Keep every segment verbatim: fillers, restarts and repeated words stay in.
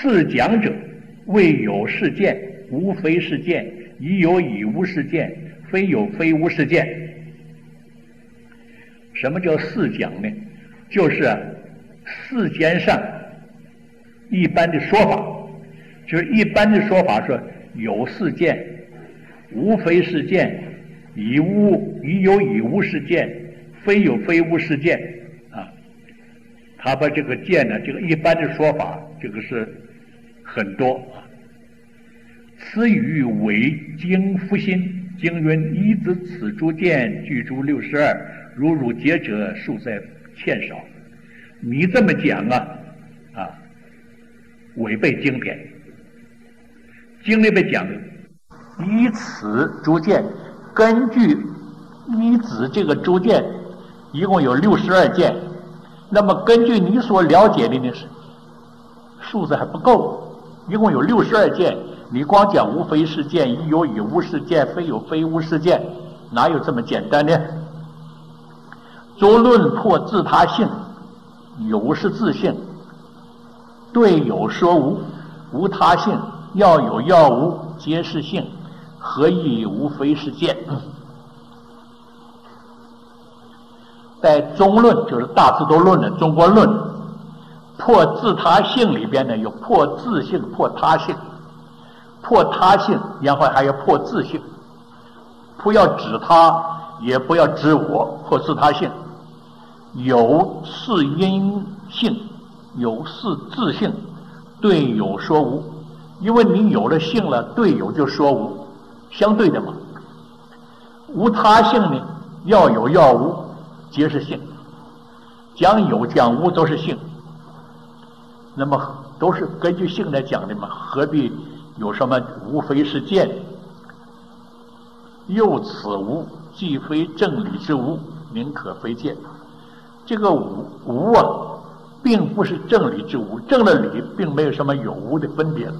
四讲者，谓有是见，无非是见；已有已无是见，非有非无是见。什么叫四讲呢？就是啊，世间上一般的说法，就是一般的说法说有是见，无非是见，已无已有已无是见，非有非无是见啊。他把这个见呢，这个一般的说法，这个是很多啊。此语为经复心。经云：一子此诸见，具诸六十二，如汝节者，数在欠少。你这么讲啊，啊，违背经典。经里边讲的，依此诸见，根据依子这个诸见，一共有六十二见。那么根据你所了解的呢，数字还不够，一共有六十二件。你光讲无非是见，已有已无是见，非有非无是见，哪有这么简单呢？作论破自他性，有是自性，对有说无，无他性，要有要无，皆是性，何以无非是见？在中论，就是大智度论的中国论，破自他性里边呢，有破自性，破他性。破他性，然后还要破自性，不要指他，也不要指我，破自他性。有是因性，有是自性，对有说无。因为你有了性了，对有就说无，相对的嘛。无他性呢，要有要无，皆是性。讲有讲无都是性，那么都是根据性来讲的嘛，何必有什么无非是见？又此无，既非正理之无，宁可非见。这个无无啊，并不是正理之无，正了理，并没有什么有无的分别。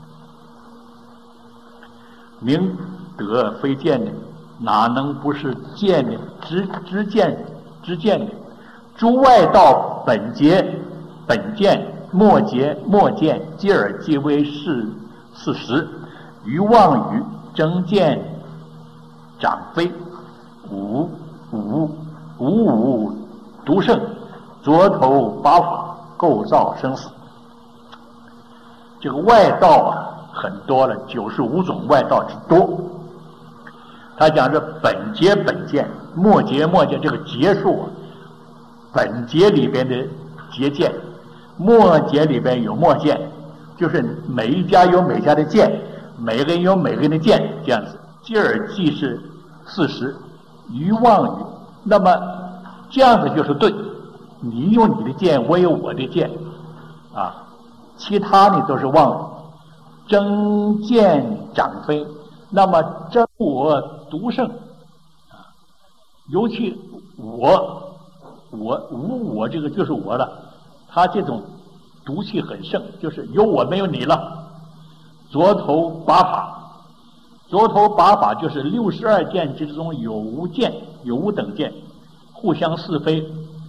宁得非见呢？哪能不是见呢？知知见知见呢？诸外道本节本见，末节末见，继而即为是事实。于妄语争见长非，无无无无独胜，着头八法，构造生死。这个外道啊，很多了，九十五种外道之多。他讲是本节本见，末节末见，这个节数啊，本节里边的节见，末节里边有末见，就是每一家有每家的见，每个人有每个人的见，这样子。继而即是事实，于妄语。那么这样子就是对，你有你的见，我有我的见，啊，其他呢都是妄语。争见长非，那么争我独胜，啊，尤其我我无我这个就是我了，他这种毒气很盛，就是有我没有你了。着头八法，着头八法就是六十二见之中有无见，有无等见，互相是非。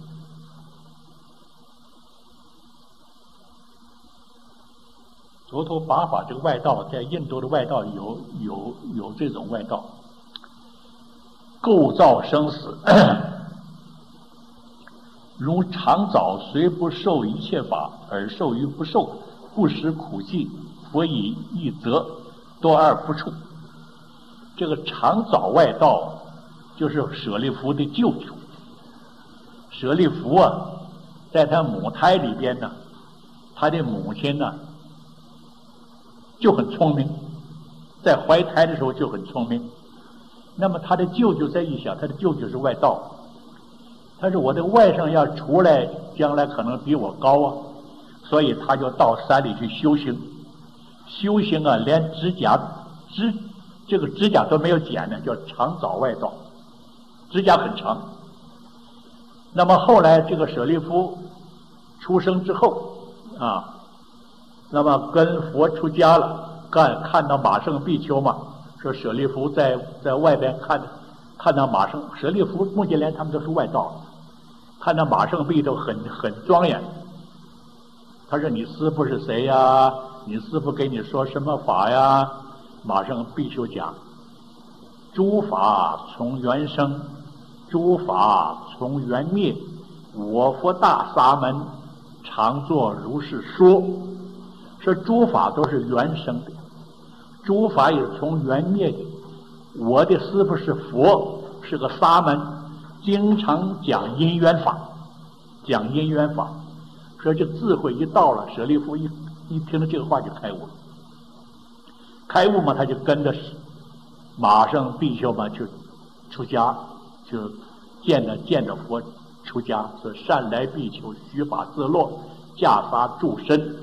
着头八法这个外道，在印度的外道有有有这种外道，构造生死。如常早虽不受一切法，而受于不受，不识苦寂，佛以一则，多二不处。这个常早外道就是舍利弗的舅舅。舍利弗啊，在他母胎里边呢，他的母亲呢就很聪明，在怀胎的时候就很聪明。那么他的舅舅在一想，他的舅舅是外道，他说我的外甥要出来，将来可能比我高啊，所以他就到山里去修行。修行啊，连指甲指这个指甲都没有剪呢，叫长早外道，指甲很长。那么后来这个舍利弗出生之后啊，那么跟佛出家了，看看到马圣比丘嘛，说舍利弗在在外边看看到马圣，舍利弗、目犍连他们都是外道，看到马圣比都很很庄严。 他说你师父是谁呀？你师父给你说什么法呀？马上比丘讲，诸法从缘生，诸法从缘灭，我佛大沙门常作如是说。说诸法都是缘生的，诸法也是从缘灭的。我的师父是佛，是个沙门，经常讲因缘法，讲因缘法。说这智慧一到了，舍利弗一一听到这个话就开悟了。开悟嘛，他就跟着马上比丘嘛就出家，就见着见着佛出家，说善来比丘，须发自落，袈裟住身。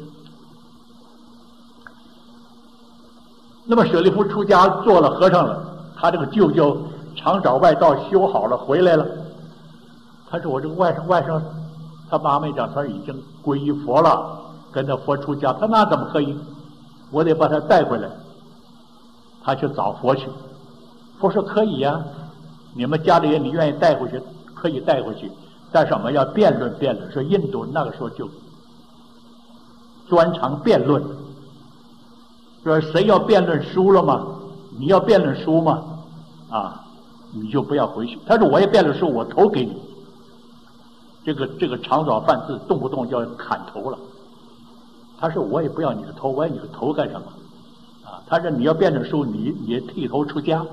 那么舍利弗出家做了和尚了，他这个舅舅常找外道修好了回来了。他说我这个外甥外甥，他妈妈讲他已经皈依佛了，跟着佛出家。他那怎么可以？我得把他带回来。他去找佛去，佛说可以呀、啊，你们家里人你愿意带回去可以带回去，但是我们要辩论辩论。说印度那个时候就专长辩论，说谁要辩论输了吗？你要辩论输吗？啊，你就不要回去。他说我也辩论输，我头给你。这个这个长爪犯字动不动就要砍头了。他说我也不要你的头，我要你的头干什么？啊，他说你要辩论输，你你剃头出家。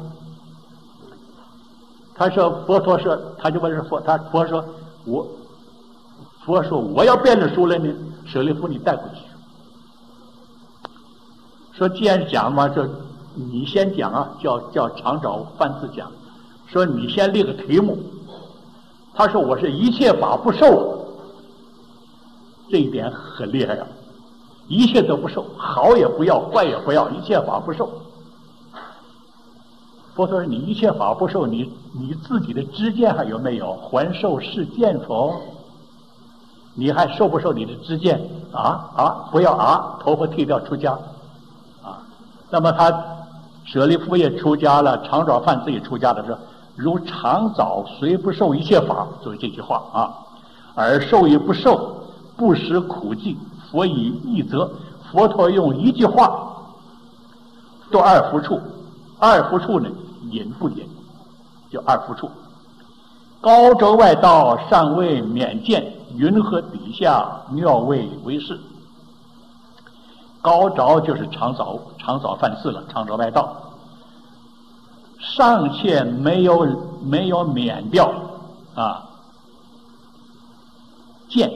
他说佛陀说，他就问佛，他佛说我佛说我要辩论输了呢，舍利弗你带回去。说既然讲嘛，就你先讲啊，叫叫长爪犯字讲。说你先列个题目。他说我是一切法不受，这一点很厉害啊，一切都不受，好也不要，坏也不要，一切法不受。佛陀说你一切法不受，你你自己的知见还有没有？还受是见否？你还受不受你的知见？啊啊，不要啊，头发剃掉出家啊。那么他舍利弗也出家了，长爪犯自己出家的时候，如长藻虽不受一切法，就是这句话啊。而受也不受，不识苦际，佛以一则。佛陀用一句话做二福处，二福处呢，隐不隐，就二福处。高州外道尚未免见，云何底下妙味为是？高凿就是长藻，长藻犯事了，长藻外道。尚且没有没有免掉啊，见，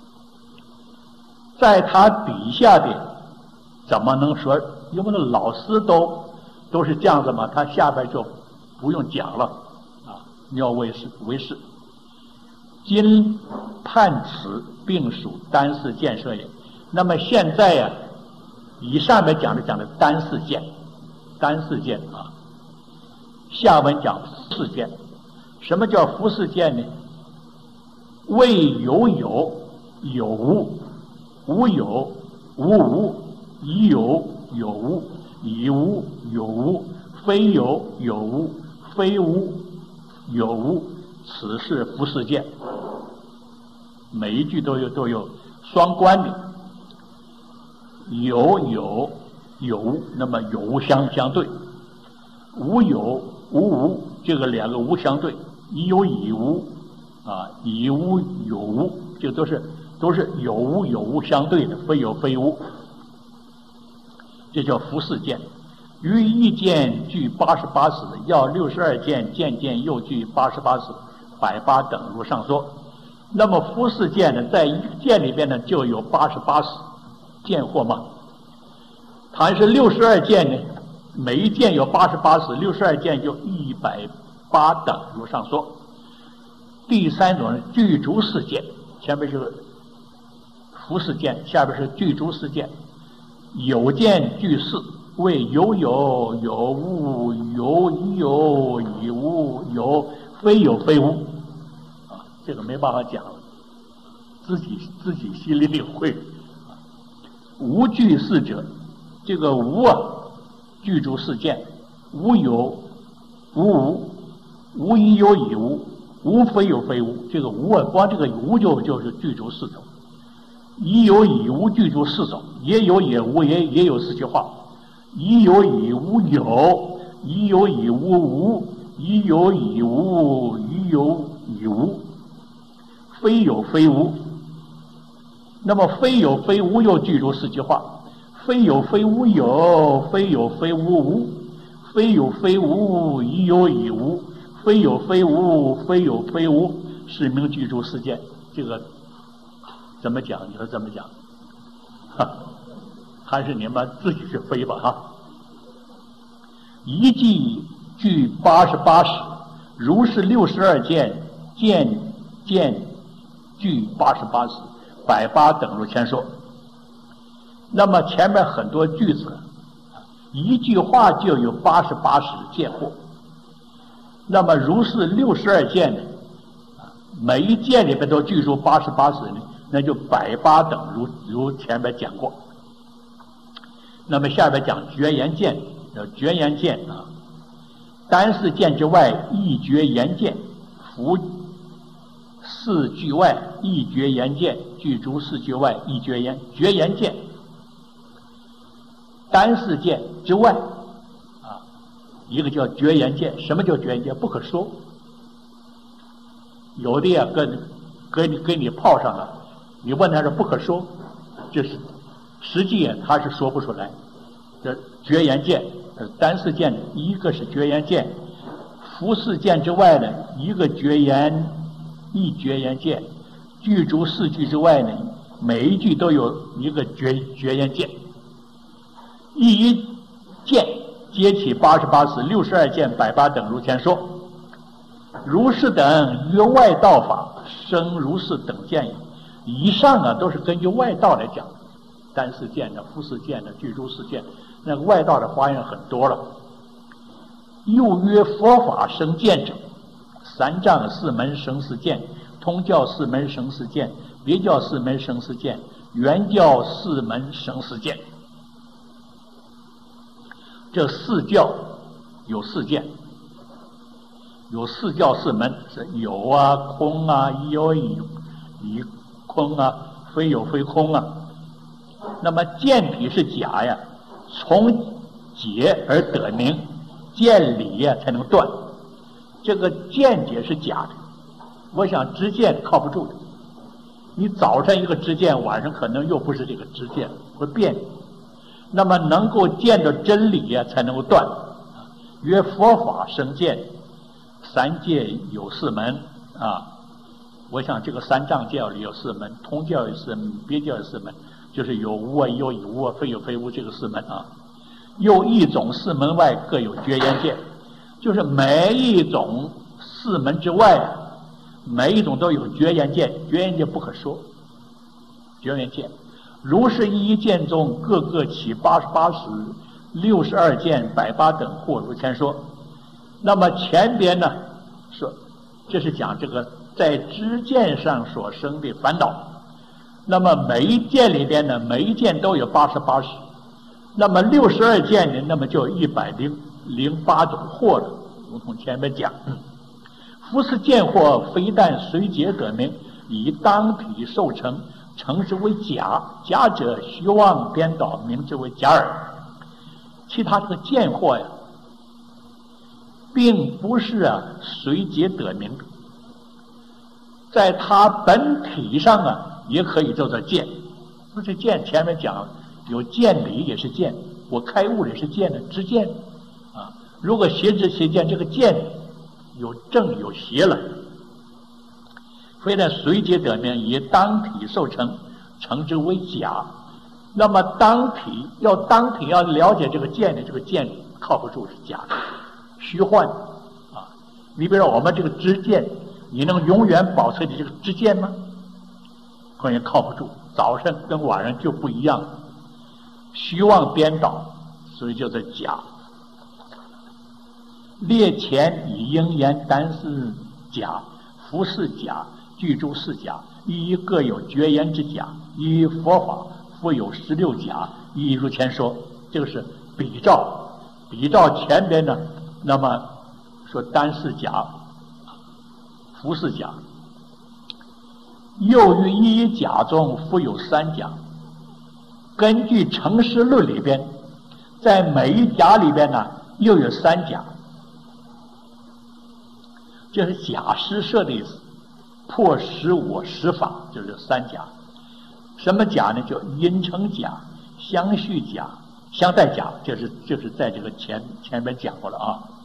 在他底下的怎么能说？因为那老师都都是这样子嘛，他下边就不用讲了啊。妙为是为是，今判此并属单四见舍也。那么现在呀、啊，以上面讲的讲的单四见，单四见啊。下文讲福世见。什么叫福世见呢？谓有有，有无，无有，无无，已有，有无，已无，有无，非有，有无，非无，有无，此是福世见。每一句都有都有双关的，有有有无，那么有无相相对，无有无无，这个两个无相对，已有已无啊，已无有无，这都是都是有无有无相对的，非有非无，这叫福世见。于一见具八十八识，要六十二见，见见又具八十八识，百八等如上说。那么福世见呢，在一个见里边呢，就有八十八识见惑嘛。凡是六十二见呢，每一件有八十八识，六十二件就一百八等如上说。第三种是具足世见，前面是福世见，下边是具足世见。有见具事，谓有有有无，有已有已无，有非有非无啊，这个没办法讲了，自己自己心里领会。无具事者，这个无啊，具足世见，无有无无，无已有已无，无非有非无。这个无啊，光这个无就就是具足四种。 已有已无具足四种，也有也无也也有四句话，已有已无有，已有已无无，已有已无，已有已无，非有非无。那么非有非无又具足四句话，非有非无有，非有非无无，非有非无已有已无，非有非无，非有非无，是名具足四件。这个怎么讲？你说怎么讲？哈，还是你们自己去飞吧哈。一季具八十八识，如是六十二件，件件具八十八识，百八等如前说。那么前面很多句子，一句话就有八十八识见惑。那么如是六十二件呢，每一件里边都具足八十八识呢，那就百八等如如前面讲过。那么下边讲绝言见，叫绝言见啊，单是见之外，一绝言见，夫四句外，一绝言见，具足四句外，一绝言，绝言见。单是见之外啊，一个叫绝言见。什么叫绝言见？不可说。有的呀，跟跟你跟你泡上了，你问他说不可说，这是实际他是说不出来。这绝言见，单是见，一个是绝言见，夫四见之外呢，一个绝言，一绝言见，具足四句之外呢，每一句都有一个绝绝言见。一一见皆起八十八识，六十二件，百八等如前说。如是等曰外道法，生如是等见也。以上啊都是根据外道来讲，单是见的、复是见的、具足四见，那个外道的花样很多了。又曰佛法生见者，三藏四门生四见，通教四门生四见，别教四门生四见，原教四门生四见。这四教有四见，有四教四门，是有啊、空啊、一有一一空啊、非有非空啊。那么见体是假呀，从解而得名，见理呀才能断。这个见解是假的，我想知见靠不住的。你早晨一个知见，晚上可能又不是这个知见，会变。那么能够见到真理呀，才能够断。曰佛法生见，三界有四门啊。我想这个三藏教里有四门，通教有四门，别教有四门，就是有无啊、有以无啊、非有非无这个四门啊。又一种四门外各有绝言见，就是每一种四门之外，每一种都有绝言见，绝言见不可说，绝言见。如是一一见中，各个起八十八识，六十二见，百八等或如前说。那么前边呢说，这是讲这个在知见上所生的烦恼。那么每一见里边呢，每一见都有八十八识。那么六十二见呢，那么就一百零零八种惑了，如同前面讲。夫是见惑，非但随解得名，以当体受成。成之为假，假者虚妄颠倒，名之为假耳。其他这个见惑呀，并不是啊随解得名的，在它本体上啊也可以叫做见。不是见，前面讲有见理也是见，我开悟也是见的，知见啊。如果邪知邪见，这个见有正有邪了。非但随解得名，以当体受成，成之为假。那么当体要当体要了解这个见的，这个见靠不住，是假的，虚幻啊。你比如说我们这个知见，你能永远保持你这个知见吗？可能靠不住，早晨跟晚上就不一样，虚妄颠倒，所以叫做假。列前以应言单是假，夫是假，具足是假，一各有绝言之假，依佛法复有十六假，一如前说。这个是比照，比照前边呢，那么说单是假，夫是假。 又于一甲中附有三甲。根据成实论里边，在每一甲里边呢又有三甲，这是假施设的意思。破实我实法就是三甲。什么甲呢？叫因成甲、相续甲、相待甲，就是就是在这个前前面讲过了啊。